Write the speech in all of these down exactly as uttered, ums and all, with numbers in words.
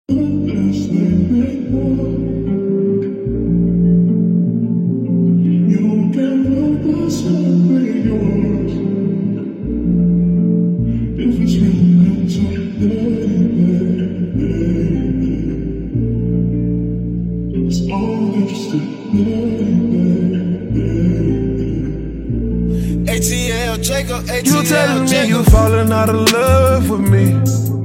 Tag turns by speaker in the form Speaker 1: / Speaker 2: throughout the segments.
Speaker 1: A T L Jacob, A T L
Speaker 2: You telling me
Speaker 1: Jacob.
Speaker 2: you falling out of love with me.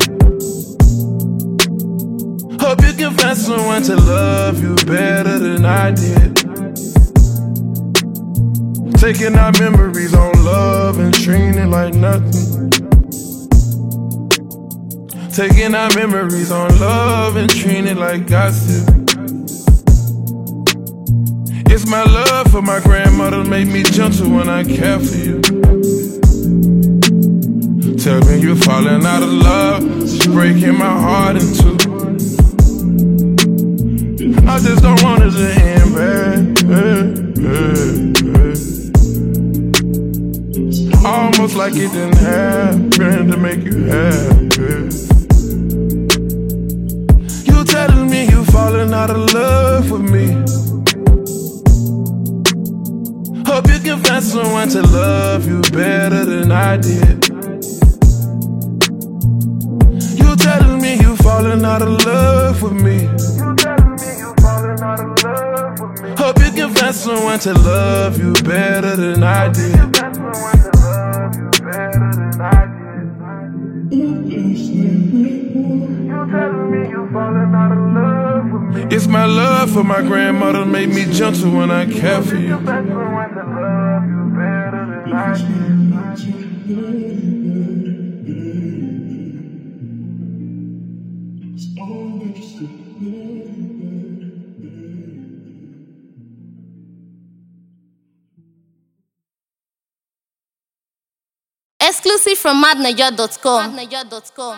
Speaker 2: Hope you can find someone to love you better than I did. Taking our memories on love and treating it like nothing. Taking our memories on love and treating it like gossip. It's my love for my grandmother made me gentle when I care for you. Tell me you're falling out of love, it's breaking my heart in two. I just don't want it to end bad, bad, bad, bad. Almost like it didn't happen to make you happy. You telling me you falling out of love with me. Hope you can find someone to love you better than I did. You telling me you falling out of love with me. You telling me you falling out of love with me. Hope you can find someone to love you better than I did. It's my love for my grandmother made me gentle when I care for you.
Speaker 3: Exclusive from madnaja dot com.